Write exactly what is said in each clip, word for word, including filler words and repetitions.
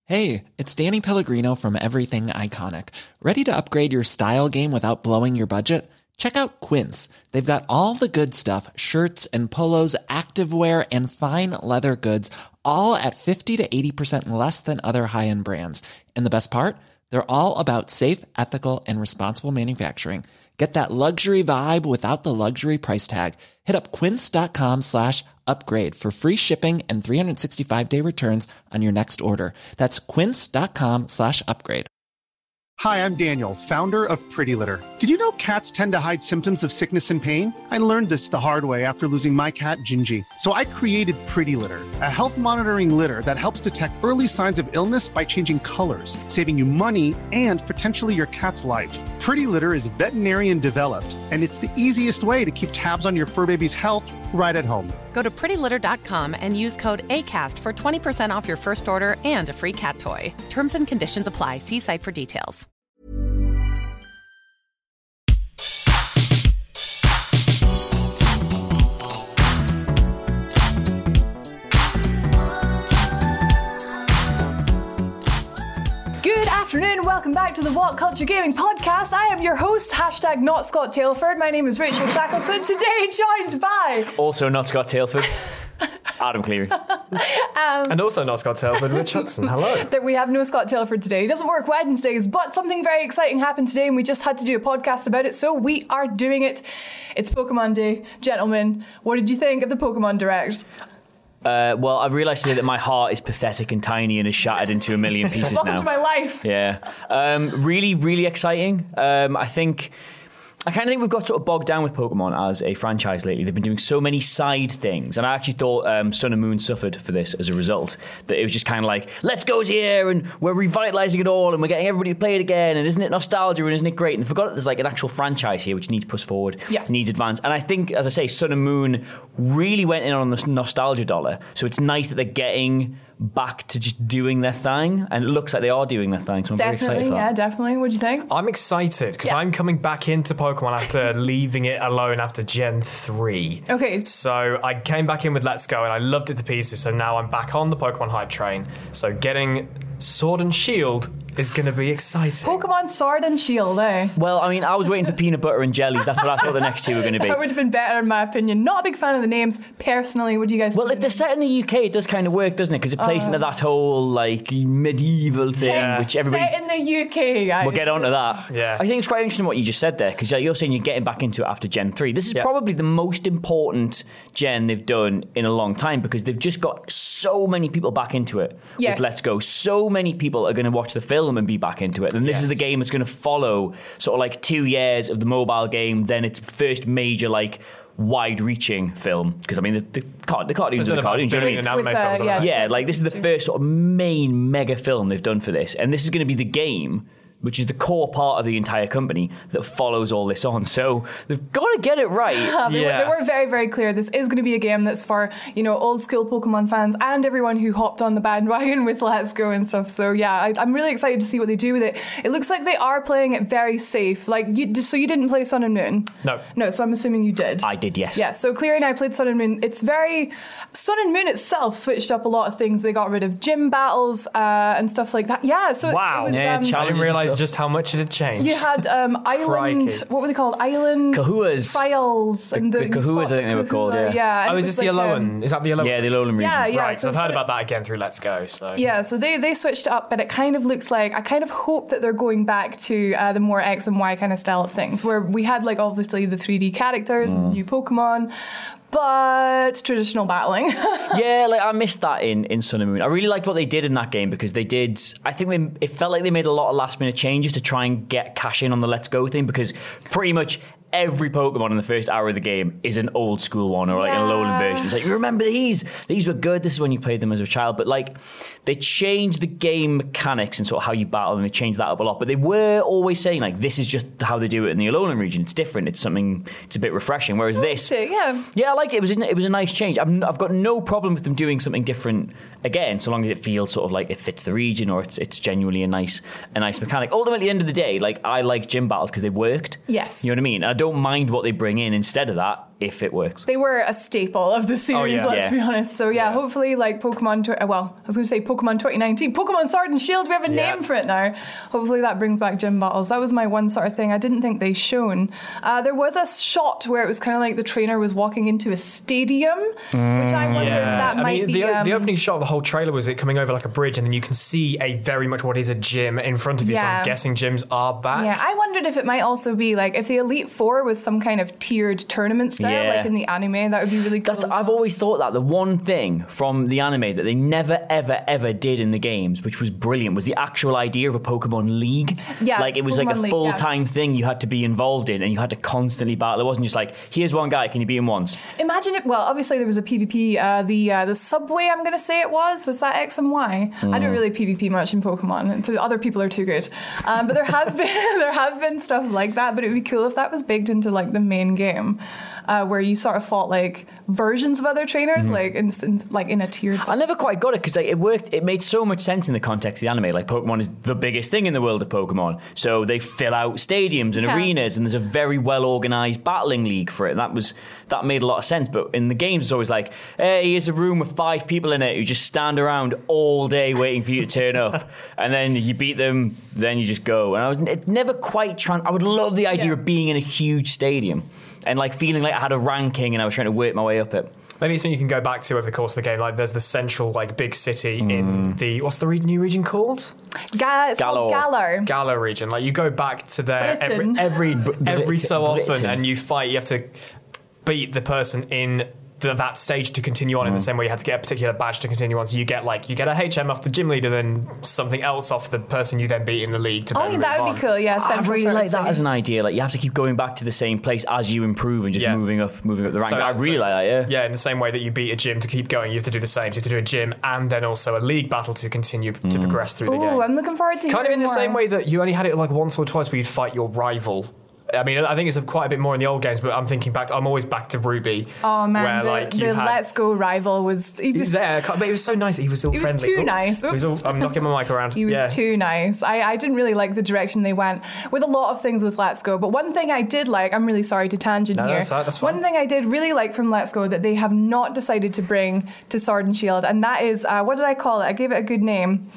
Hey, it's Danny Pellegrino from Everything Iconic. Ready to upgrade your style game without blowing your budget? Check out Quince. They've got all the good stuff, shirts and polos, activewear, and fine leather goods, all at fifty to eighty percent less than other high-end brands. And the best part? They're all about safe, ethical, and responsible manufacturing. Get that luxury vibe without the luxury price tag. Hit up quince.com slash upgrade for free shipping and three sixty-five day returns on your next order. That's quince.com slash upgrade. Hi, I'm Daniel, founder of Pretty Litter. Did you know cats tend to hide symptoms of sickness and pain? I learned this the hard way after losing my cat, Gingy. So I created Pretty Litter, a health monitoring litter that helps detect early signs of illness by changing colors, saving you money and potentially your cat's life. Pretty Litter is veterinarian developed, and it's the easiest way to keep tabs on your fur baby's health right at home. Go to pretty litter dot com and use code ACAST for twenty percent off your first order and a free cat toy. Terms and conditions apply. See site for details. Good afternoon, welcome back to the What Culture Gaming Podcast. I am your host, hashtag not Scott Tailford. My name is Rachel Shackleton. Today joined by... Also not Scott Tailford, Adam Cleary. um, and also not Scott Tailford, Rich Hudson. Hello. That we have no Scott Tailford today. He doesn't work Wednesdays, but something very exciting happened today and we just had to do a podcast about it, so we are doing it. It's Pokemon Day. Gentlemen, what did you think of the Pokemon Direct? Uh, well, I've realised today that my heart is pathetic and tiny and is shattered into a million pieces Welcome now. to my life. Yeah. Um, really, really exciting. Um, I think... I kind of think we've got sort of bogged down with Pokemon as a franchise lately. They've been doing so many side things, and I actually thought um, Sun and Moon suffered for this as a result. That it was just kind of like, let's go's here, and we're revitalising it all, and we're getting everybody to play it again, and isn't it nostalgia, and isn't it great? And they forgot that there's like an actual franchise here which needs pushed forward, yes. needs advance. And I think, as I say, Sun and Moon really went in on the nostalgia dollar, so it's nice that they're getting back to just doing their thing, and it looks like they are doing their thing, so I'm definitely, very excited for that. Yeah, definitely. What do you think? I'm excited because yeah. I'm coming back into Pokemon after leaving it alone after Gen three. Okay. So I came back in with Let's Go and I loved it to pieces, so now I'm back on the Pokemon hype train. So getting Sword and Shield is going to be exciting. Pokemon Sword and Shield, eh? Well, I mean, I was waiting for peanut butter and jelly. That's what I thought the next two were going to be. That would have been better, in my opinion. Not a big fan of the names, personally. What do you guys well, think? Well, if they're set in the U K, it does kind of work, doesn't it? Because it plays uh, into that whole, like, medieval thing, set, which everybody... Set in the U K, guys. We'll get onto that. Yeah. I think it's quite interesting what you just said there, because you're saying you're getting back into it after Gen three. This is yeah. probably the most important Gen they've done in a long time, because they've just got so many people back into it yes. with Let's Go. So many people are going to watch the film and be back into it. And this yes. is a game that's going to follow sort of like two years of the mobile game, then its first major, like, wide-reaching film, because I mean the, the, the cartoons are the cartoons, do you know what I mean? With, uh, yeah, yeah, like this is the first sort of main mega film they've done for this, and this is going to be the game which is the core part of the entire company that follows all this on. So they've got to get it right. they, yeah. were, they were very, very clear. This is going to be a game that's for, you know, old school Pokemon fans and everyone who hopped on the bandwagon with Let's Go and stuff. So yeah, I, I'm really excited to see what they do with it. It looks like they are playing it very safe. Like, you, so you didn't play Sun and Moon? No. No, so I'm assuming you did. I did, yes. Yeah, so Cleary and I played Sun and Moon. It's very... Sun and Moon itself switched up a lot of things. They got rid of gym battles uh, and stuff like that. Yeah, so wow. it was... Yeah, um, I didn't realise just how much it had changed. You had um, Island... Crikey. What were they called? Island... Kahuas. Trials. The, and the, the Kahuas, I think they were called, yeah. yeah oh, is this the Alolan? Um, is that the Alolan? Yeah, the Alolan region. Yeah, yeah. Right, so, so I've heard about that again through Let's Go. So yeah, so they, they switched it up, but it kind of looks like... I kind of hope that they're going back to uh, the more X and Y kind of style of things, where we had, like, obviously the three D characters, mm. new Pokemon... but traditional battling. yeah, like I missed that in, in Sun and Moon. I really liked what they did in that game because they did, I think they, it felt like they made a lot of last minute changes to try and get cash in on the Let's Go thing, because pretty much every Pokemon in the first hour of the game is an old school one or like yeah. an Alolan version. It's like, you remember these? These were good. This is when you played them as a child. But like, they changed the game mechanics and sort of how you battle, and they changed that up a lot. But they were always saying like, this is just how they do it in the Alolan region. It's different. It's something, it's a bit refreshing. Whereas this, it, yeah. yeah, I liked it. It was, it was a nice change. I've, I've got no problem with them doing something different again, so long as it feels sort of like it fits the region or it's, it's genuinely a nice, a nice mechanic. Ultimately, at the end of the day, like I like gym battles because they worked. Yes. You know what I mean? I don't mind what they bring in instead of that. if it works. They were a staple of the series, yeah. let's Yeah. be honest. So yeah, Yeah. hopefully like Pokemon, tw- well, I was going to say Pokemon twenty nineteen, Pokemon Sword and Shield, we have a Yeah. name for it now. Hopefully that brings back gym battles. That was my one sort of thing I didn't think they shown. Uh, there was a shot where it was kind of like the trainer was walking into a stadium, which I wonder if that I might mean, be... the, um, the opening shot of the whole trailer was it coming over like a bridge, and then you can see a very much what is a gym in front of you. So Yeah. I'm guessing gyms are back. Yeah, I wondered if it might also be like if the Elite Four was some kind of tiered tournament style, Yeah. like in the anime, that would be really cool. That's, as I've well. always thought that the one thing from the anime that they never, ever, ever did in the games, which was brilliant, was the actual idea of a Pokemon League. Yeah, like it was like Pokemon a League, full-time thing you had to be involved in, and you had to constantly battle. It wasn't just like, here's one guy, can you beat him once? Imagine it. Well, obviously there was a PvP. Uh, the uh, the subway, I'm going to say it was. Was that X and Y? Mm. I don't really PvP much in Pokemon. It's, other people are too good. Um, but there has been there have been stuff like that. But it would be cool if that was baked into like the main game, uh, where you sort of fought like versions of other trainers, Mm-hmm. like in, in like in a tiered. I never quite got it because like, it worked. It made so much sense in the context of the anime. Like Pokemon is the biggest thing in the world of Pokemon, so they fill out stadiums and Yeah. arenas, and there's a very well organized battling league for it. That was that made a lot of sense. But in the games, it's always like, hey, here's a room with five people in it who just stand around all day waiting for you to turn up, and then you beat them, then you just go. And I was it never quite. Trans- I would love the idea Yeah. of being in a huge stadium and like feeling like I had a ranking and I was trying to work my way up it. Maybe it's something you can go back to over the course of the game. Like there's the central like big city Mm. in the what's the re- new region called? Ga- it's called Galar. Galar. Galar region. Like you go back to there every Britain. every every Britain. so often, Britain. and you fight. You have to beat the person in the, that stage to continue on in the same way you had to get a particular badge to continue on. So you get like you get a H M off the gym leader, then something else off the person you then beat in the league. To Oh, then yeah, move that would on. be cool. Yeah, I central really sort of like that thing. as an idea. Like you have to keep going back to the same place as you improve and just Yeah. moving up, moving up the ranks. So- I really so- like that. Yeah. Yeah, in the same way that you beat a gym to keep going, you have to do the same. So you have to do a gym and then also a league battle to continue Mm. to progress through the Ooh, game. I'm looking forward to Kind of hearing in the more. same way that you only had it like once or twice where you'd fight your rival. I mean, I think it's quite a bit more in the old games, but I'm thinking back to, I'm always back to Ruby. Oh man, where, the, like, you the had, Let's Go rival was he He was, was there, but it was so nice. He was all He was friendly. too Oh, nice. he was all, Oops. I'm knocking my mic around. He was yeah. too nice. I, I didn't really like the direction they went with a lot of things with Let's Go. But one thing I did like, I'm really sorry to tangent No, here. that's all right, that's fine. One thing I did really like from Let's Go that they have not decided to bring to Sword and Shield, and that is, uh, what did I call it? I gave it a good name.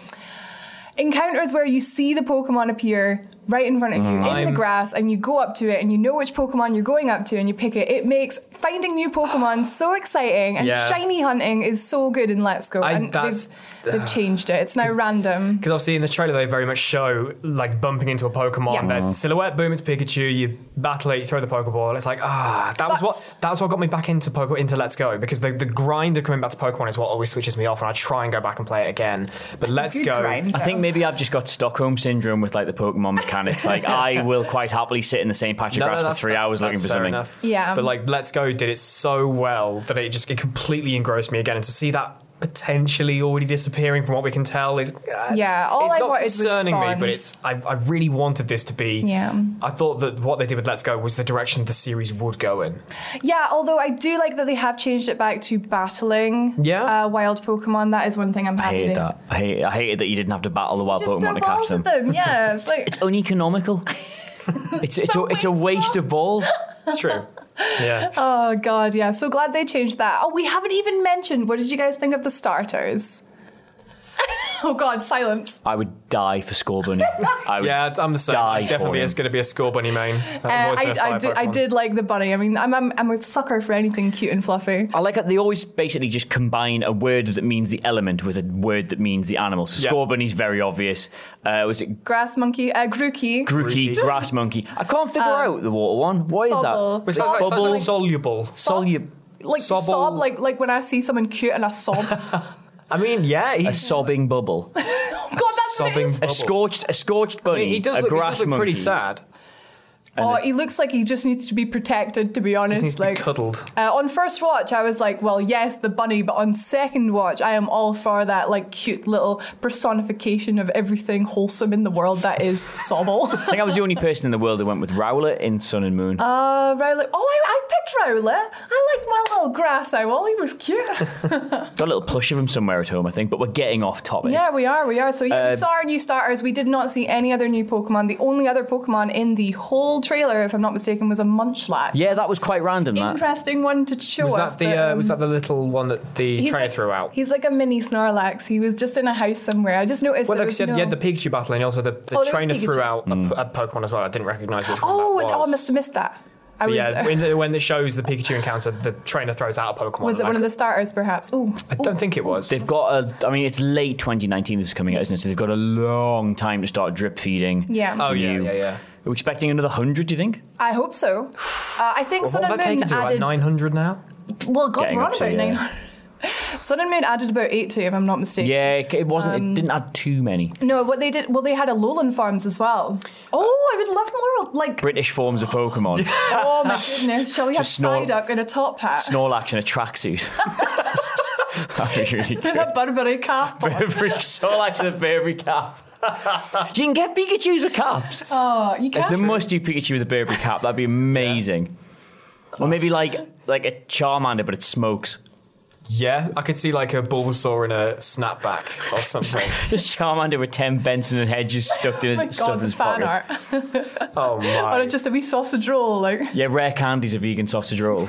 Encounters where you see the Pokemon appear right in front of you in the I'm- grass, and you go up to it and you know which Pokemon you're going up to and you pick it. It makes finding new Pokemon so exciting, and Yeah. shiny hunting is so good in Let's Go. I- and that's- they've, they've changed it. It's now random. Because obviously in the trailer they very much show like bumping into a Pokemon. Yes. There's silhouette, boom, it's Pikachu. You battle it, you throw the Pokeball, and it's like ah, that was But- what that was what got me back into Poke into Let's Go, because the, the grind of coming back to Pokemon is what always switches me off, and I try and go back and play it again. But Let's Good Go. grind, I think though. maybe I've just got Stockholm syndrome with like the Pokemon mechanics. Like I will quite happily sit in the same patch of No, no, grass for that's- three that's- hours looking that's for fair something. enough. Yeah. But like Let's Go did it so well that it just it completely engrossed me again, and to see that potentially already disappearing from what we can tell is uh, it's, Yeah, all it's I not wanted was concerning me, but spawns. it's I, I really wanted this to be. Yeah. I thought that what they did with Let's Go was the direction the series would go in. Yeah, although I do like that they have changed it back to battling Yeah. uh, wild Pokemon. That is one thing I'm I happy hated they- that. I, hate, I hated that you didn't have to battle the wild Just Pokemon throw to catch balls them. at them. Yeah, it's like It's uneconomical. it's it's a, it's a waste of balls. It's true. Yeah. oh god, yeah. So glad they changed that. Oh, we haven't even mentioned. What did you guys think of the starters? oh god, silence. I would die for Scorbunny. I would Yeah, I'm the same. die Definitely, for it's him. going to be a Scorbunny main. I've Uh, always been a I, fire I, did, I Pokemon. did like the bunny. I mean, I'm, I'm I'm a sucker for anything cute and fluffy. I like it. They always basically just combine a word that means the element with a word that means the animal. So Yeah. Scorbunny's very obvious. Uh, was it Grass monkey, uh, Grookey. Grookey, Grookey. grass monkey? I can't figure out the water one. What is Sobble. that? It sounds like, sounds Bubble, like soluble. soluble, like Sobble. sob, like like when I see someone cute and I sob. oh I mean, yeah, a he's sobbing bubble, god, that's what it sobbing. is. a scorched, a scorched bunny, I mean, he does a look, he grass does look monkey. pretty sad. Oh, he looks like he just needs to be protected, to be honest. Just needs to like be cuddled. Uh, on first watch, I was like, well, yes, the bunny, but on second watch, I am all for that like cute little personification of everything wholesome in the world that is Sobble. I think I was the only person in the world who went with Rowlet in Sun and Moon. uh, Rowlet. Oh, I, I picked Rowlet. I liked my little grass owl. He was cute. Got a little plush of him somewhere at home, I think, but we're getting off topic. yeah, we are, we are. So yeah, Uh, we saw our new starters. We did not see any other new Pokemon. The only other Pokemon in the whole initial trailer, if I'm not mistaken, was a Munchlax. Yeah, that was quite random. That. Interesting one to show Was us. that the but, uh, um, was that the little one that the he's trainer like- threw out? He's like a mini Snorlax. He was just in a house somewhere. I just noticed Well, there like you was said, no... you had the Pikachu battle, and also the, the Oh, there was trainer Pikachu. threw out a, a Pokemon as well. I didn't recognise which Oh, one and- that oh, was. I must have missed that. I But was, yeah, uh, when, the, when it shows the Pikachu encounter, the trainer throws out a Pokemon. was it and one I of the could- starters, perhaps? Oh, I don't think it was. They've got a. I mean, it's late twenty nineteen. This is coming out, isn't it? So they've got a long time to start drip feeding. Yeah. Oh yeah, you. yeah, yeah. Are we expecting another hundred? Do you think? I hope so. Uh, I think Well, Sun what and have they Moon taken to? Like added... nine hundred now? Well, God, Getting we're up on to, about yeah. nine hundred. Sun and Moon added about eighty, if I'm not mistaken. Yeah, it it wasn't. Um, it didn't add too many. No, what they did, well, they had Alolan farms as well. Oh, I would love more, like, British forms of Pokemon. oh my goodness, shall we have Just Snor- Psyduck in a top hat? Snorlax in a tracksuit. That'd be really good. A Burberry cap on. Burberry Snorlax in a Burberry cap. You can get Pikachus with caps. Oh, you It's a can't. must-do Pikachu with a Burberry cap. That'd be amazing. Or maybe like like a Charmander, but it smokes. Yeah, I could see like a Bulbasaur in a snapback or something. Just Charmander with ten Benson and Hedges stuck in Oh his, my stuck God, in the his fan pocket. art. Oh my! Or just a wee sausage roll, like. Yeah, Rare Candy's a vegan sausage roll.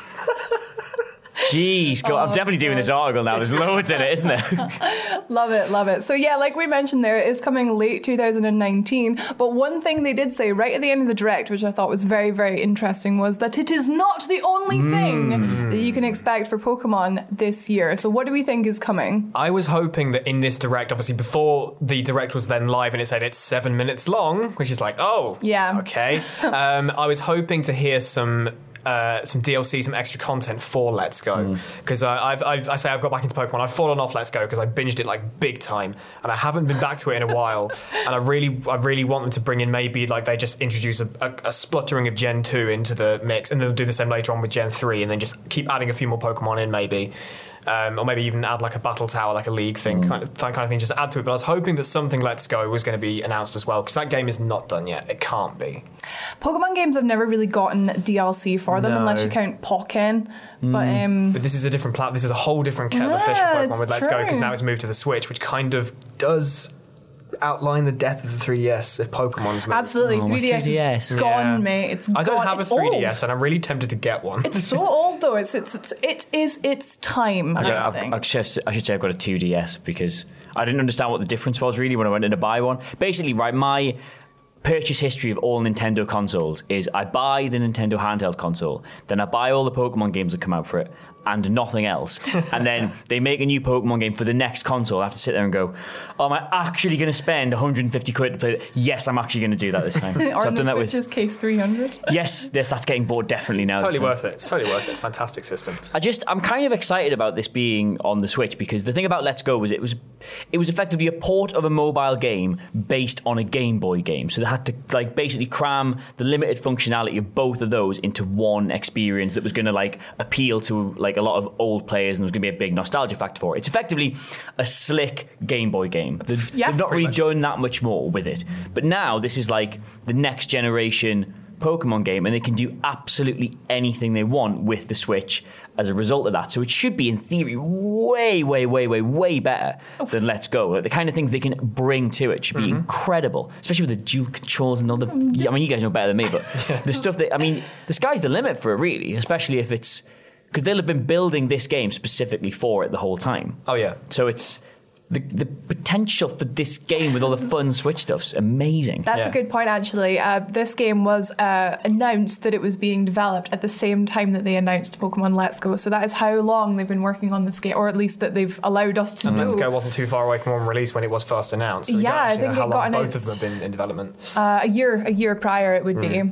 Jeez, God, I'm definitely doing this article now. There's loads in it, isn't there? Love it, love it. So yeah, like we mentioned there, it is coming late two thousand nineteen. But one thing they did say right at the end of the Direct, which I thought was very, very interesting, was that it is not the only thing that you can expect for Pokemon this year. So what do we think is coming? I was hoping that in this Direct, obviously before the Direct was then live and it said it's seven minutes long, which is like, oh, Yeah. okay. um, I was hoping to hear some uh, some D L C, some extra content for Let's Go, because uh, I've, I've I say I've got back into Pokemon. I've fallen off Let's Go because I binged it like big time, and I haven't been back to it in a while. And I really, I really want them to bring in maybe like they just introduce a, a, a spluttering of Gen two into the mix, and they'll do the same later on with Gen three, and then just keep adding a few more Pokemon in maybe. Um, or maybe even add like a battle tower, like a league thing, kind of that kind of thing, just add to it. But I was hoping that something Let's Go was going to be announced as well, because that game is not done yet. It can't be. Pokemon games have never really gotten D L C for them No. unless you count Pokken. But um, But this is a different plat. This is a whole different kettle of fish for Yeah, Pokemon with it's Let's Go, because true. now it's moved to the Switch, which kind of does outline the death of the three D S if Pokemon's moved. absolutely, Oh, my three D S, three D S. is gone, Yeah. mate. It's I don't gone. have It's a three D S, old. and I'm really tempted to get one. It's so old though. It's it's, it's it is it's time. I, Yeah, think. I, I, should, I should say I've got a two D S because I didn't understand what the difference was really when I went in to buy one. Basically, right, my purchase history of all Nintendo consoles is I buy the Nintendo handheld console, then I buy all the Pokemon games that come out for it, and nothing else. And then they make a new Pokemon game for the next console. I have to sit there and go, oh, am I actually going to spend one hundred fifty quid to play it? Yes, I'm actually going to do that this time. So or I've in done the that with... Switch's case three hundred. Yes, yes, that's getting bored definitely now. Totally this time. worth it. It's totally worth it. It's a fantastic system. I just I'm kind of excited about this being on the Switch because the thing about Let's Go was it was it was effectively a port of a mobile game based on a Game Boy game. So they had to like basically cram the limited functionality of both of those into one experience that was going to like appeal to like a lot of old players and there was going to be a big nostalgia factor for it. It's effectively a slick Game Boy game. They've, Yes. they've not Pretty really done that much more with it. But now this is like the next generation Pokemon game and they can do absolutely anything they want with the Switch as a result of that. So it should be in theory way, way, way, way, way better than Let's Go. Like the kind of things they can bring to it should be Mm-hmm. incredible, especially with the dual controls and all the... I mean, you guys know better than me, but the stuff that... I mean, the sky's the limit for it, really, especially if it's... Because they'll have been building this game specifically for it the whole time. Oh, yeah. So it's... The, the potential for this game with all the fun Switch stuff's amazing. That's Yeah. a good point, actually. Uh, this game was uh, announced that it was being developed at the same time that they announced Pokemon Let's Go. So that is how long they've been working on this game, or at least that they've allowed us to And know. Let's Go wasn't too far away from when release when it was first announced. So we Yeah, don't I actually think know how it got long both announced- of them have been in development. Uh, a year, a year prior, it would be.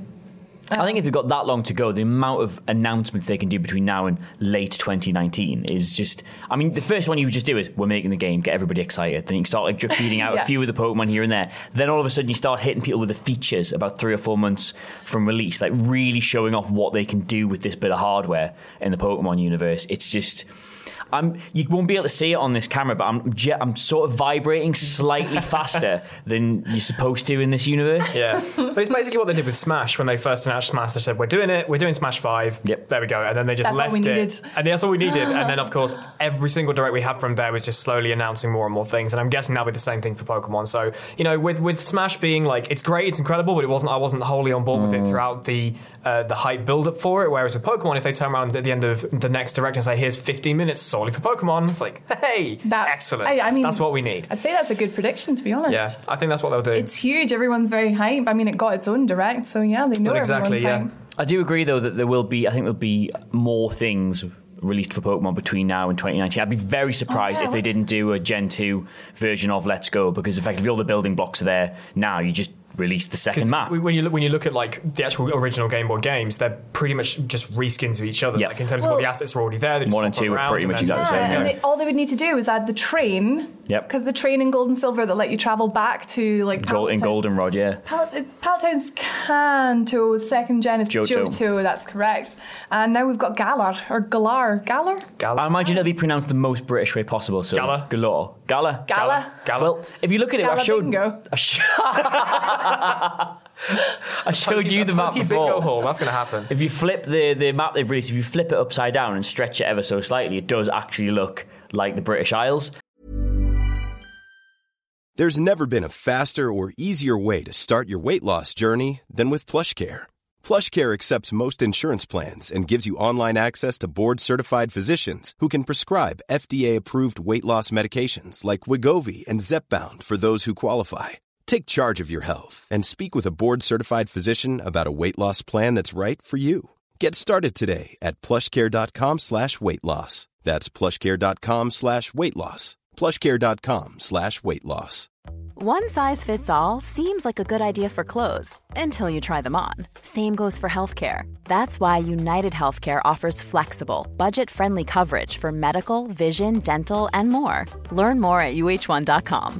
I think if they've got that long to go, the amount of announcements they can do between now and late twenty nineteen is just... I mean, the first one you would just do is, we're making the game, get everybody excited. Then you can start like drip feeding out Yeah. a few of the Pokemon here and there. Then all of a sudden you start hitting people with the features about three or four months from release, like really showing off what they can do with this bit of hardware in the Pokemon universe. It's just... I'm, you won't be able to see it on this camera, but I'm I'm sort of vibrating slightly faster than you're supposed to in this universe. Yeah. But it's basically what they did with Smash when they first announced Smash. They said, we're doing it, we're doing Smash five. Yep. There we go. And then they just That's all left we it. needed. And that's all we needed. And then, of course, every single direct we had from there was just slowly announcing more and more things. And I'm guessing that'll be the same thing for Pokemon. So, you know, with, with Smash being like, it's great, it's incredible, but it wasn't. I wasn't wholly on board with it throughout the uh, the hype build-up for it. Whereas with Pokemon, if they turn around at the end of the next direct and say, here's fifteen minutes solely for Pokemon, it's like, hey, That- excellent. I- I mean, that's what we need. I'd say that's a good prediction, to be honest. Yeah, I think that's what they'll do. It's huge. Everyone's very hype. I mean, it got its own direct, so yeah, they know Well, exactly, everyone's yeah. hype. I do agree, though, that there will be, I think there'll be more things released for Pokemon between now and twenty nineteen. I'd be very surprised Oh, yeah. if they didn't do a Gen two version of Let's Go, because effectively all the building blocks are there now. You just release the second map. When you look, when you look at like the actual original Game Boy games, they're pretty much just reskins of each other. Yeah. Like in terms of Well, all the assets are already there. They just one and swap two are around pretty and much then- exactly the same. Yeah, and Yeah. they, all they would need to do is add the train. Yep. Because the train in Gold and Silver that let you travel back to like Gold, in Palatown- Goldenrod, yeah. Pal- Palatown's Kanto, second gen is Johto. Johto. That's correct. And now we've got Galar or Galar. Galar? I imagine it'll be pronounced the most British way possible. So Gala. Galore. Gala. Gala. Gala. Well, if you look at it, I showed, Gala I, sh- I showed you the map Funky bingo before. hall. That's going to happen. If you flip the, the map they've released, if you flip it upside down and stretch it ever so slightly, it does actually look like the British Isles. There's never been a faster or easier way to start your weight loss journey than with PlushCare. PlushCare accepts most insurance plans and gives you online access to board-certified physicians who can prescribe F D A-approved weight loss medications like Wegovy and Zepbound for those who qualify. Take charge of your health and speak with a board-certified physician about a weight loss plan that's right for you. Get started today at plushcare.com slash weight loss. That's plushcare.com slash weight loss. plushcare.com slash weight loss. One size fits all seems like a good idea for clothes until you try them on. Same goes for healthcare. That's why United Healthcare offers flexible, budget-friendly coverage for medical, vision, dental, and more. Learn more at U H one dot com.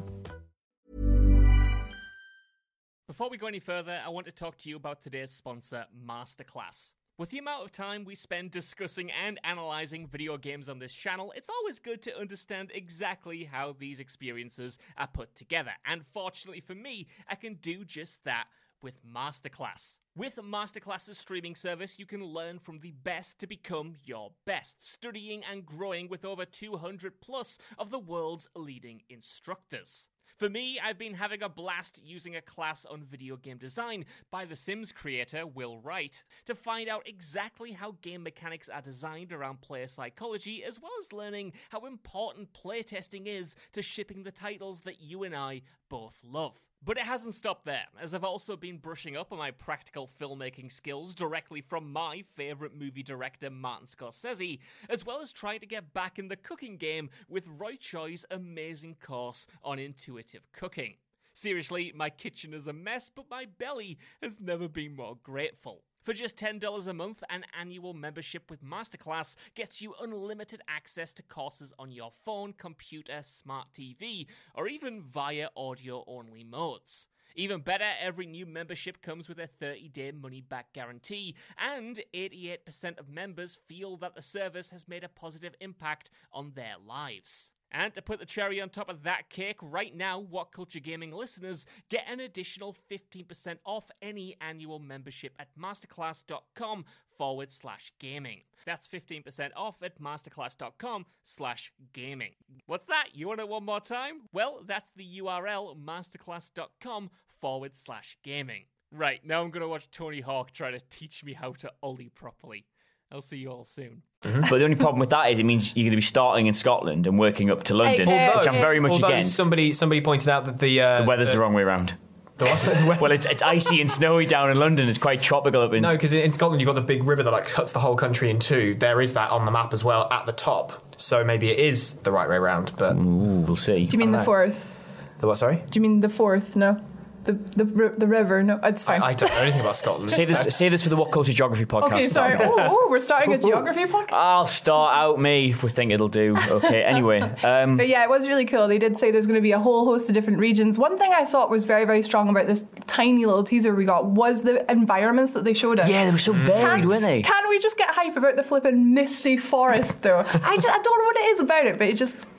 Before we go any further, I want to talk to you about today's sponsor, Masterclass. With the amount of time we spend discussing and analysing video games on this channel, it's always good to understand exactly how these experiences are put together. And fortunately for me, I can do just that with Masterclass. With Masterclass's streaming service, you can learn from the best to become your best, studying and growing with over two hundred plus of the world's leading instructors. For me, I've been having a blast using a class on video game design by The Sims creator Will Wright to find out exactly how game mechanics are designed around player psychology, as well as learning how important playtesting is to shipping the titles that you and I both love. But it hasn't stopped there, as I've also been brushing up on my practical filmmaking skills directly from my favourite movie director Martin Scorsese, as well as trying to get back in the cooking game with Roy Choi's amazing course on intuitive cooking. Seriously, my kitchen is a mess, but my belly has never been more grateful. For just ten dollars a month, an annual membership with Masterclass gets you unlimited access to courses on your phone, computer, smart T V, or even via audio-only modes. Even better, every new membership comes with a thirty-day money-back guarantee, and eighty-eight percent of members feel that the service has made a positive impact on their lives. And to put the cherry on top of that cake, right now, What Culture Gaming listeners get an additional fifteen percent off any annual membership at masterclass.com forward slash gaming. That's fifteen percent off at masterclass.com slash gaming. What's that? You want it one more time? Well, that's the U R L, masterclass.com forward slash gaming. Right, now I'm going to watch Tony Hawk try to teach me how to ollie properly. I'll see you all soon. Mm-hmm. But the only problem with that is it means you're going to be starting in Scotland and working up to London, Hey, uh, which I'm very much Although against. somebody somebody pointed out that the uh, The weather's the, wrong way around. The what? Well, it's it's icy and snowy down in London. It's quite tropical up in... No, because in Scotland you've got the big river that like cuts the whole country in two. There is that on the map as well at the top. So maybe it is the right way round. But Ooh, we'll see. Do you mean the fourth? The what? Sorry. Do you mean the fourth? No. The the the river? No, it's fine. I, I don't know anything about Scotland. Say this, say this for the What Culture Geography podcast. Okay, sorry. Oh, oh, we're starting a geography podcast. I'll start out me if we think it'll do. Okay, anyway. Um, But yeah, it was really cool. They did say there's going to be a whole host of different regions. One thing I thought was very, very strong about this tiny little teaser we got was the environments that they showed us. yeah, they were so varied, Can, weren't they? can we just get hype about the flipping misty forest, though? I just I don't know what it is about it, but it just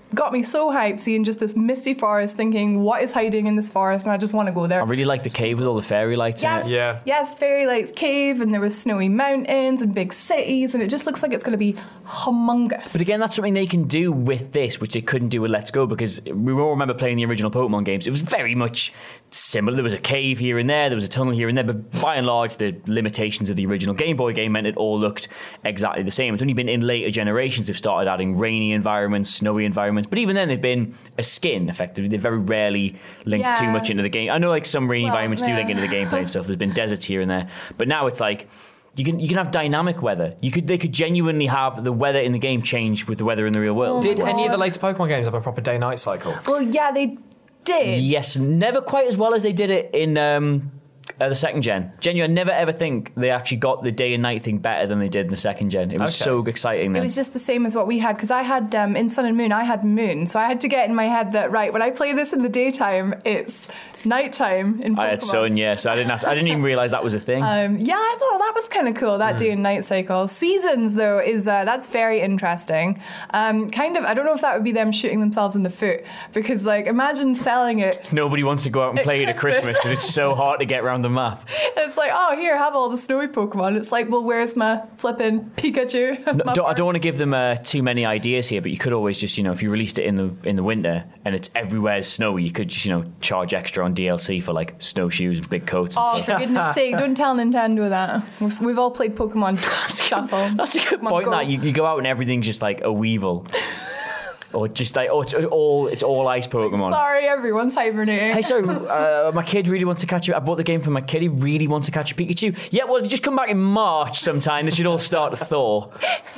got me so hyped seeing just this misty forest, thinking, what is hiding in this forest? And I just want to go there. I really like the cave with all the fairy lights yes, in it. Yeah. Yes, fairy lights cave, and there was snowy mountains and big cities, and it just looks like it's going to be humongous. But again, that's something they can do with this, which they couldn't do with Let's Go, because we all remember playing the original Pokemon games. It was very much similar. There was a cave here and there, there was a tunnel here and there, but by and large, the limitations of the original Game Boy game meant it all looked exactly the same. It's only been in later generations they've started adding rainy environments, snowy environments, but even then they've been a skin, effectively. They very rarely link Yeah. too much into the game. I know like some rainy Well, environments do yeah. link into the gameplay and stuff. There's been deserts here and there, but now it's like You can you can have dynamic weather. You could they could genuinely have the weather in the game change with the weather in the real world. Did any of the later Pokemon games have a proper day-night cycle? Well, yeah, they did. Yes, never quite as well as they did it in um, uh, the second gen. Genuinely, I never ever think they actually got the day and night thing better than they did in the second gen. It was Okay. so exciting then. It was just the same as what we had, because I had, um, in Sun and Moon, I had Moon. So I had to get in my head that, right, when I play this in the daytime, it's nighttime in Pokemon. I had Sun, yeah, so I didn't have to, I didn't even realise that was a thing. Um, yeah, I thought that was kind of cool, that Mm. day and night cycle. Seasons, though, is uh, that's very interesting. Um, kind of, I don't know if that would be them shooting themselves in the foot, because, like, imagine selling it. Nobody wants to go out and At play it at Christmas. Christmas because it's so hard to get around the map. It's like, oh, here, have all the snowy Pokemon. It's like, well, where's my flipping Pikachu? No, My don't, I don't want to give them uh, too many ideas here, but you could always just, you know, if you released it in the in the winter and it's everywhere snowy, you could just, you know, charge extra on D L C for like snowshoes and big coats and Oh, stuff. for goodness sake, don't tell Nintendo that. We've, we've all played Pokemon Shuffle. That's a good Pokemon point. Go. That you, you go out and everything's just like a Weevil, or just like oh, it's all it's all ice Pokemon. Sorry, everyone's hibernating. Hey, sorry, uh, my kid really wants to catch a... I bought the game for my kid. He really wants to catch a Pikachu. Yeah, well, just come back in March sometime. This should all start to thaw.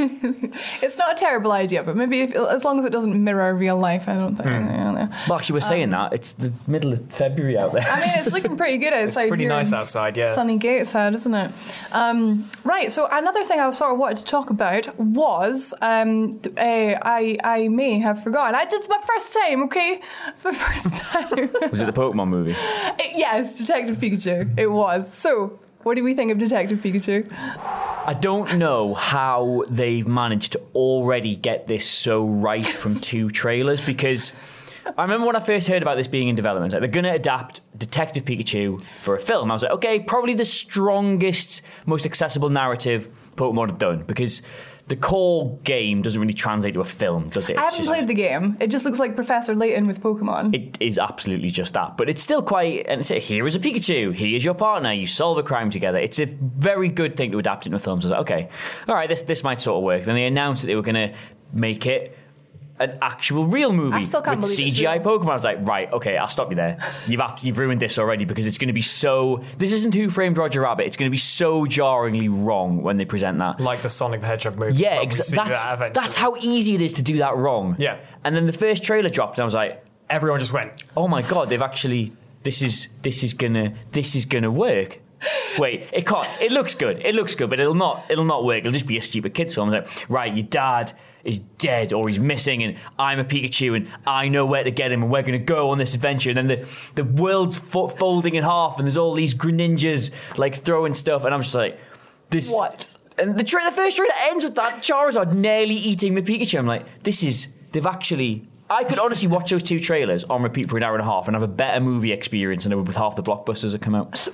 It's not a terrible idea, but maybe if, as long as it doesn't mirror real life, I don't think. I don't know. Well, actually, we're saying that. It's the middle of February out there. I mean, it's looking pretty good outside. It's pretty here nice in outside, yeah. Sunny Gateshead, isn't it? Um, right. So another thing I sort of wanted to talk about was um, uh, I I may have forgotten. I did it's my first time. Okay, it's my first time. Was it the Pokemon movie? It- yes, Detective Pikachu. It was. So, what do we think of Detective Pikachu? I don't know how they've managed to already get this so right from two trailers, because I remember when I first heard about this being in development, like they're going to adapt Detective Pikachu for a film. I was like, okay, probably the strongest, most accessible narrative Pokemon have done, because the core game doesn't really translate to a film, does it? I It's haven't just- played the game. It just looks like Professor Layton with Pokemon. It is absolutely just that. But it's still quite... And it's a, here is a Pikachu. He is your partner. You solve a crime together. It's a very good thing to adapt into a film. So I was like, okay, all right, this, this might sort of work. Then they announced that they were going to make it an actual real movie I still can't with believe C it's G I real. Pokemon. I was like, right, okay, I'll stop you there. You've ab- you've ruined this already, because it's going to be so... This isn't Who Framed Roger Rabbit. It's going to be so jarringly wrong when they present that. Like the Sonic the Hedgehog movie. Yeah, Well, we exa- see that's, that eventually. that's how easy it is to do that wrong. Yeah. And then the first trailer dropped and I was like... Everyone just went, Oh my god, they've actually this is this is gonna this is gonna work. Wait, it can't. It looks good. It looks good, but it'll not it'll not work. It'll just be a stupid kids film. It's like, right, your dad is dead or he's missing and I'm a Pikachu and I know where to get him and we're gonna go on this adventure, and then the, the world's fo- folding in half and there's all these Greninjas like throwing stuff, and I'm just like, this What? And the, tra- the first trailer ends with that Charizard nearly eating the Pikachu. I'm like, this is they've actually I could honestly watch those two trailers on repeat for an hour and a half and have a better movie experience than I would with half the blockbusters that come out.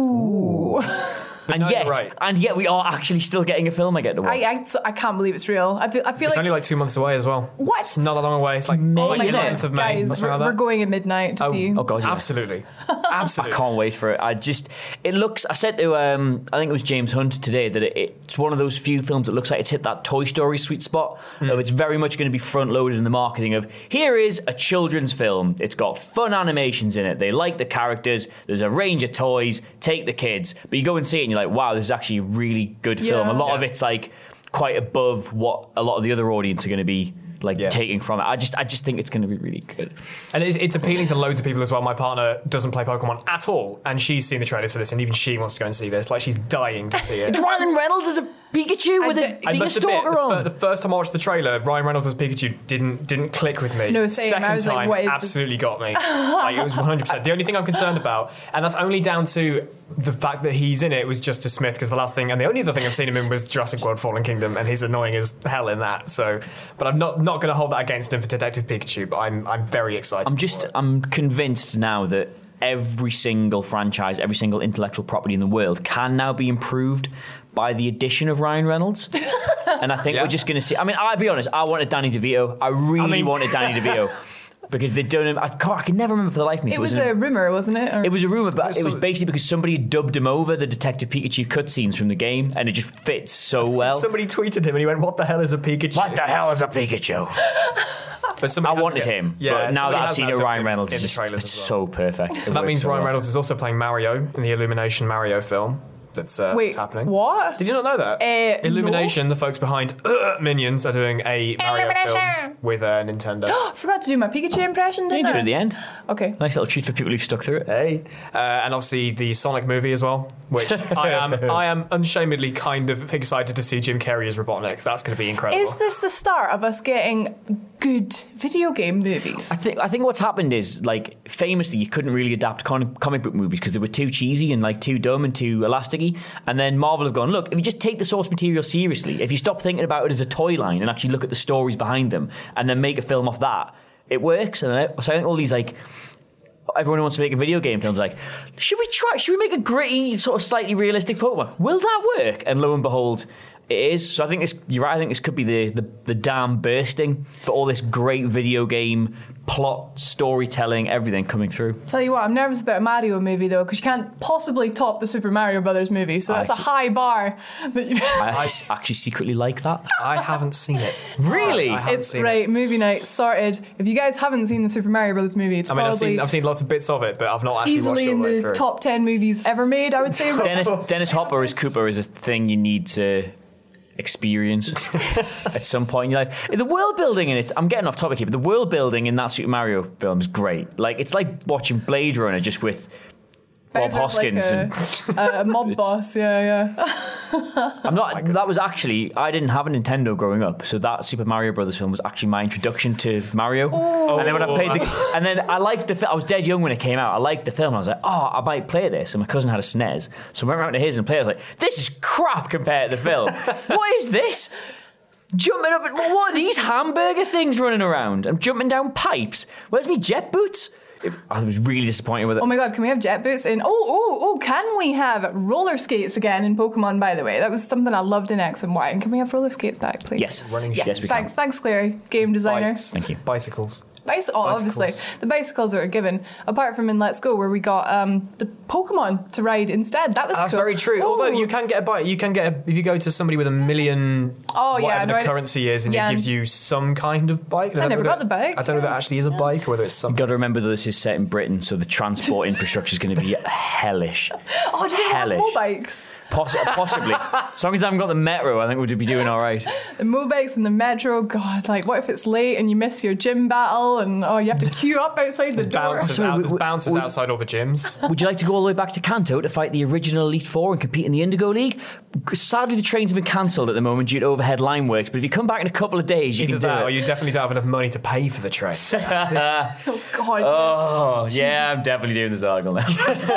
Ooh. And no, you're yet, right. and yet, we are actually still getting a film I get to watch. I, I, I can't believe it's real. I feel, I feel it's like... only like two months away as well. What? It's not that long away. It's like, May, it's like isn't the it? ninth of May. Guys, something we're, like that. we're going at midnight to Oh, see. oh god, yeah. Absolutely. I Absolutely. can't wait for it. I just, it looks. I said to, um, I think it was James Hunt today that it, it's one of those few films that looks like it's hit that Toy Story sweet spot. Mm. Of it's very much going to be front loaded in the marketing of here is a children's film. It's got fun animations in it. They like the characters. There's a range of toys. Take the kids. But you go and see it and you're like, wow, this is actually a really good film. Yeah. A lot Yeah. of it's like quite above what a lot of the other audience are going to be like Yeah. taking from it. I just, I just think it's going to be really good. And it's, it's appealing to loads of people as well. My partner doesn't play Pokemon at all, and she's seen the trailers for this, and even she wants to go and see this. Like, she's dying to see it. It's Ryan Reynolds as a Pikachu with I a d- I must admit, Deerstalker the, on. the first time I watched the trailer, Ryan Reynolds as Pikachu didn't didn't click with me. No, same. Second I was like, time, what is this? absolutely got me. Like, it was one hundred percent. The only thing I'm concerned about, and that's only down to the fact that he's in it, was Justice Smith, because the last thing, and the only other thing I've seen him in was Jurassic World Fallen Kingdom, and he's annoying as hell in that. So, but I'm not not going to hold that against him for Detective Pikachu, but I'm I'm very excited. I'm just, I'm convinced now that every single franchise, every single intellectual property in the world can now be improved by the addition of Ryan Reynolds. And I think Yeah. we're just going to see... I mean, I'll be honest, I wanted Danny DeVito. I really I mean- wanted Danny DeVito. Because they'd done him... I, can't, I can never remember for the life of me. if It was an- a rumour, wasn't it? Or- It was a rumour, but it was so- basically because somebody had dubbed him over the Detective Pikachu cutscenes from the game, and it just fits so well. Somebody tweeted him and he went, "What the hell is a Pikachu?" What the hell is a Pikachu? But somebody I has- wanted him, Yeah, but now somebody that I've has seen now it, dubbed Ryan him Reynolds in is the just trailers it's as well. so perfect. So that means Ryan Reynolds is also playing Mario in the Illumination Mario film that's, uh, Wait, that's happening. what? Did you not know that? Uh, Illumination, the folks behind uh, Minions, are doing a Mario film with uh, Nintendo. I forgot to do my Pikachu impression, You didn't do it I? at the end. Okay. Nice little treat for people who've stuck through it. Hey. Uh, and obviously the Sonic movie as well, which I am I am unashamedly kind of excited to see Jim Carrey as Robotnik. That's going to be incredible. Is this the start of us getting good video game movies? I think I think what's happened is, like, famously you couldn't really adapt con- comic book movies because they were too cheesy and like too dumb and too elasticy. And then Marvel have gone, look, if you just take the source material seriously, if you stop thinking about it as a toy line and actually look at the stories behind them, and then make a film off that, it works. And I, so I think all these, like, everyone who wants to make a video game film's like, should we try? Should we make a gritty, sort of slightly realistic Pokemon? Will that work? And lo and behold, it is. So I think this, you're right. I think this could be the, the the dam bursting for all this great video game plot, storytelling, everything coming through. Tell you what, I'm nervous about a Mario movie though, because you can't possibly top the Super Mario Brothers movie. So that's a high bar. That you I actually, actually secretly like that. I haven't seen it. Really? I haven't it's seen right. it. Movie night sorted. If you guys haven't seen the Super Mario Brothers movie, it's I mean, I've probably seen I've seen lots of bits of it, but I've not actually watched easily it all in the way the through. top ten movies ever made. I would say. Dennis Dennis Hopper as Cooper is a thing you need to experience at some point in your life. The world building in it, I'm getting off topic here, but the world building in that Super Mario film is great. Like, it's like watching Blade Runner just with Bob Bowser's like Hoskins. a, and a, a mob boss. Yeah, yeah. I'm not. That was actually. I didn't have a Nintendo growing up, so that Super Mario Brothers film was actually my introduction to Mario. Oh. And then when I played the, and then I liked the. I was dead young when it came out. I liked the film. And I was like, oh, I might play this. And my cousin had a S N E S, so I went around to his and played. I was like, this is crap compared to the film. What is this? Jumping up. At, what are these hamburger things running around? I'm jumping down pipes. Where's me jet boots? It, I was really disappointed with it. Oh my god, can we have jet boots in? Oh, oh, oh, can we have roller skates again in Pokemon, by the way? That was something I loved in X and Y. And can we have roller skates back, please? Yes. Running Yes, yes, we thanks, can. thanks, Clary, game designer. Bikes. Thank you. Bicycles. Bicy- oh, Bicycles. obviously. The bicycles are a given. Apart from in Let's Go, where we got um, the Pokemon to ride instead. That was That's cool. very true. Ooh. Although you can get a bike, you can get a, if you go to somebody with a million, Oh, yeah, whatever no, the I- currency is, and yeah. it gives you some kind of bike. I don't never know got whether- the bike, I don't know if yeah. it actually is a bike or whether it's You've something. got to remember that this is set in Britain, so the transport infrastructure is going to be hellish. Oh, do they have hellish. Mobikes? Poss- possibly. As long as I haven't got the metro, I think we'd be doing all right. The Mobikes and the Metro. God, like, what if it's late and you miss your gym battle and, oh, you have to queue up outside the There's door? bouncers, Sorry, out, we- there's we- bouncers we- outside all the gyms. Would you like to go all the way back to Kanto to fight the original Elite Four and compete in the Indigo League? Sadly, the trains have been cancelled at the moment due to overhead line works, but if you come back in a couple of days, you Either can do that, it. or you definitely don't have enough money to pay for the train. Oh, God. Oh, yeah, I'm definitely doing this article now.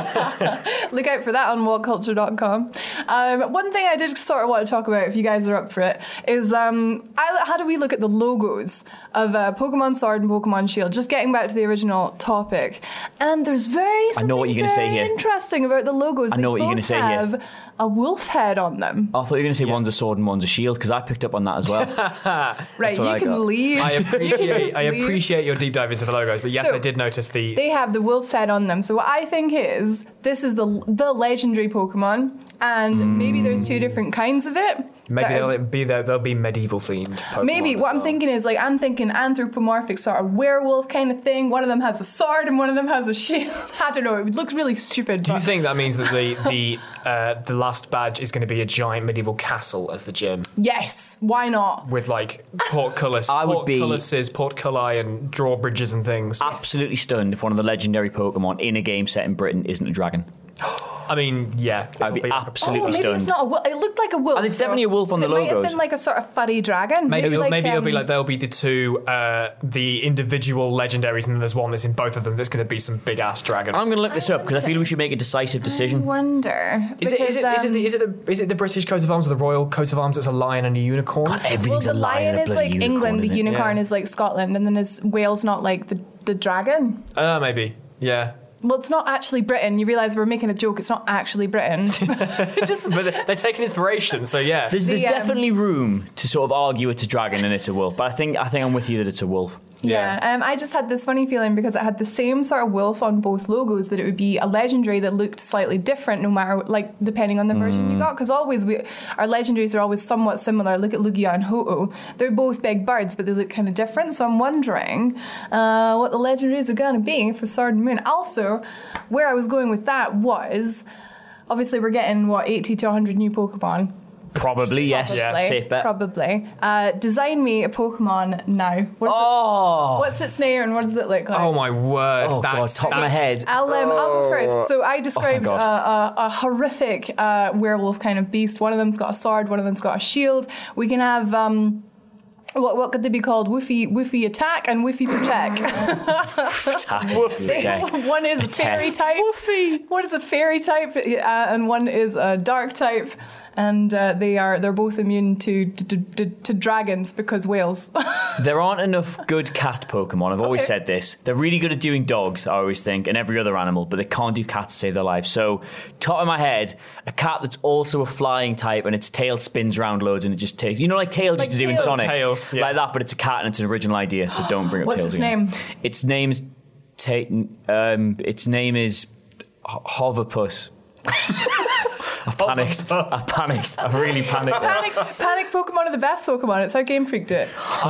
Look out for that on what culture dot com. Um, one thing I did sort of want to talk about, if you guys are up for it, is um, I, how do we look at the logos of uh, Pokemon Sword and Pokemon Shield? Just getting back to the original topic. And there's very I know what something you're gonna say very here. interesting about the logos. I know They what you're gonna both say here. have a wolf head on them. I thought you were going to say one's a sword and one's a shield, because I picked up on that as well. Right, what you I can got. leave. I You can appreciate just I leave. appreciate your deep dive into the logos, but yes, So- I did notice the. They have the wolf's head on them. So what I think is this is the the legendary Pokemon, and maybe there's two different kinds of it. Maybe that are- they'll be there. They'll be medieval themed. Pokemon Maybe as what I'm well. thinking is like I'm thinking anthropomorphic sort of werewolf kind of thing. One of them has a sword and one of them has a shield. I don't know. It looks really stupid. Do you but- think that means that the the uh, the last badge is going to be a giant medieval castle as the gym Yes. Why not? with like portcullis, I would be- portcullises, portculli, and drawbridges and things? Absolutely stunned if one of the legendary Pokemon in a game set in Britain isn't a dragon. I mean, yeah. I'd be it'll absolutely Oh, maybe stunned. it's not a wolf. It looked like a wolf. And it's definitely a wolf on the it might have logos. been like a sort of furry dragon. Maybe, it'll, like, maybe it'll be um, like there'll be the two, uh, the individual legendaries, and then there's one that's in both of them that's going to be some big ass dragon. I'm going to look this up because I feel we should make a decisive I decision. wonder. Is it, is, it, because, is, it, um, the- is, it the, is it the British coat of arms or the royal coat of arms that's a lion and a unicorn? God, Well, everything's the a lion, lion and a is bloody like unicorn, England, the isn't it? unicorn Yeah. is like Scotland, and then is Wales not like the, the dragon? Uh, maybe. Yeah. Well, it's not actually Britain. You realise we're making a joke. It's not actually Britain. Just, But they- they're taking inspiration, so yeah. There's, there's The, um, definitely room to sort of argue it's a dragon and it's a wolf, but I think I think I'm with you that it's a wolf. yeah. Um, I just had this funny feeling because it had the same sort of wolf on both logos that it would be a legendary that looked slightly different, no matter like depending on the version you got. Because always we, our legendaries are always somewhat similar. Look at Lugia and Ho-Oh. They're both big birds, but they look kind of different. So I'm wondering uh, what the legendaries are going to be for Sword and Moon. Also, where I was going with that was obviously we're getting what eighty to one hundred new Pokemon. Probably, yes. Probably, Safe bet. Probably. Uh, design me a Pokemon now. What is Oh. it, what's its name and what does it look like? Oh my word. Oh, God, that's, top of my that's- head. I'll, um, I'll go first. So I described a, God. a, a horrific uh, werewolf kind of beast. One of them's got a sword, one of them's got a shield. We can have... Um, what, what could they be called? Woofy Woofy Attack and Woofy Protect. Attack. One is a fairy type. Woofy. One is a fairy type, uh, and one is a dark type. And uh, they are they're both immune to to, to, to dragons because whales. There aren't enough good cat Pokemon. I've always Okay. said this. They're really good at doing dogs, I always think, and every other animal, but they can't do cats to save their lives. So, top of my head, a cat that's also a flying type and its tail spins around loads and it just takes... You know, like Tails Like used to do in Tails. Sonic? Tails, yeah. Like that, but it's a cat and it's an original idea, so don't bring up What's Tails its again. name? Its name's... Ta- um, its name is... H- Hoverpuss. I panicked. I panicked. I really panicked. there. Panic, panic Pokemon are the best Pokemon. It's how Game Freak do it.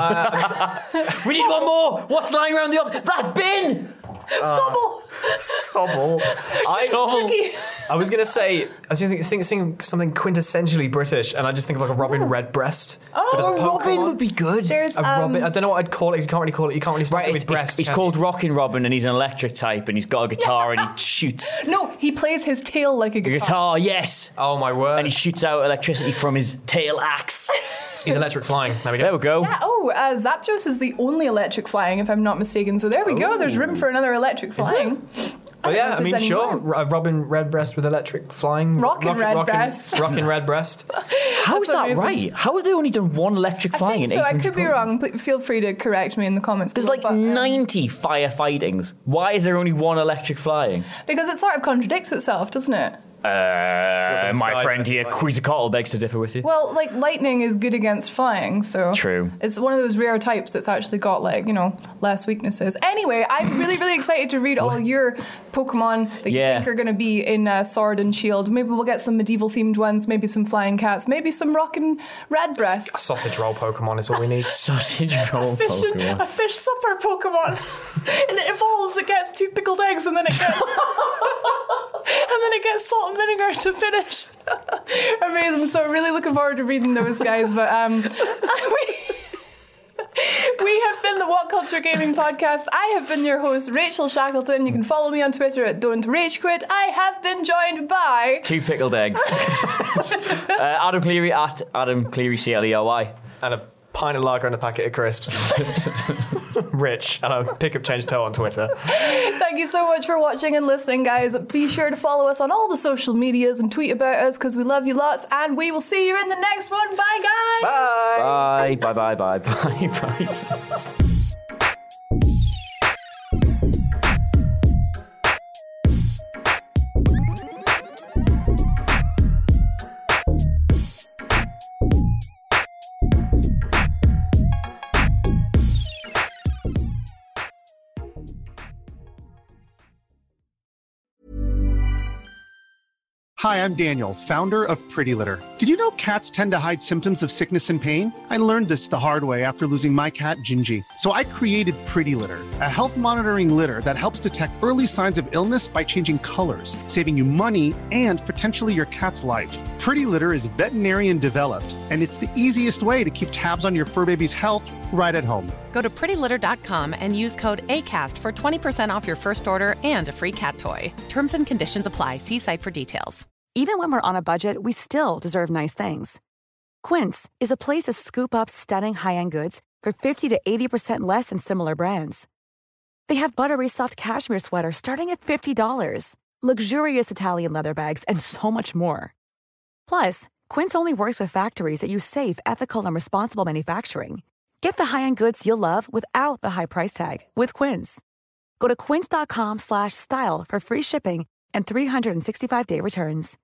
We need one more. What's lying around the op- that bin? Sobble. Sobble. I, Sobble. I was going to say, I was going to think, think something quintessentially British, and I just think of like a Robin Redbreast. but as a Oh, Robin Pokemon. would be good. There's A um, Robin. I don't know what I'd call it. 'Cause you can't really call it. You can't really start Right, it with it's, it's, breast. it's can called you? Rockin' Robin, and he's an electric type, and he's got a guitar, and he shoots no. He plays his tail like a a guitar. guitar. Yes, Oh my word. and he shoots out electricity from his tail axe. He's electric flying. There we go. There we go. Yeah, oh, uh, Zapdos is the only electric flying, if I'm not mistaken. So there we go. There's room for another electric flying. Oh don't know yeah, if I mean there's any sure. more. R- uh, Robin Redbreast with electric flying. Rockin' Rockin' Redbreast. Rockin' Redbreast. How is That's that amazing. right? How have they only done one electric I flying think in so. I eight hundred could be Pokemon? wrong. Pl- Feel free to correct me in the comments. There's below, like but, um, ninety firefightings. Why is there only one electric flying? because it sort of contradicts itself, doesn't it? Uh, the my sky friend versus here, lightning. Quetzalcoatl, begs to differ with you. Well, like lightning is good against flying, so True. It's one of those rare types that's actually got like you know less weaknesses. Anyway, I'm really really excited to read all your Pokemon that you Yeah. think are going to be in uh, Sword and Shield. Maybe we'll get some medieval themed ones, maybe some flying cats, maybe some rockin' Redbreast. A sausage roll Pokemon is all we need. Sausage roll Fish and, Pokemon. a fish supper Pokemon, and it evolves. It gets two pickled eggs, and then it gets, and then it gets salt and vinegar to finish. Amazing. So really looking forward to reading those guys. But um, we. We have been the What Culture Gaming Podcast. I have been your host, Rachel Shackleton. You can follow me on Twitter at Don't Rage Quit. I have been joined by Two pickled eggs. uh, Adam Cleary at Adam Cleary C L E R Y. And a pint of lager and a packet of crisps. Rich. And a pick up change toe on Twitter. Thank you so much for watching and listening, guys. Be sure to follow us on all the social medias and tweet about us because we love you lots. And we will see you in the next one. Bye, guys. Bye. Bye, bye, bye, bye, bye, bye. Hi, I'm Daniel, founder of Pretty Litter. Did you know cats tend to hide symptoms of sickness and pain? I learned this the hard way after losing my cat, Gingy. So I created Pretty Litter, a health monitoring litter that helps detect early signs of illness by changing colors, saving you money and potentially your cat's life. Pretty Litter is veterinarian developed, and it's the easiest way to keep tabs on your fur baby's health right at home. Go to pretty litter dot com and use code ACAST for twenty percent off your first order and a free cat toy. Terms and conditions apply. See site for details. Even when we're on a budget, we still deserve nice things. Quince is a place to scoop up stunning high-end goods for fifty to eighty percent less than similar brands. They have buttery soft cashmere sweaters starting at fifty dollars, luxurious Italian leather bags, and so much more. Plus, Quince only works with factories that use safe, ethical, and responsible manufacturing. Get the high-end goods you'll love without the high price tag with Quince. Go to quince dot com slash style for free shipping and three sixty-five day returns.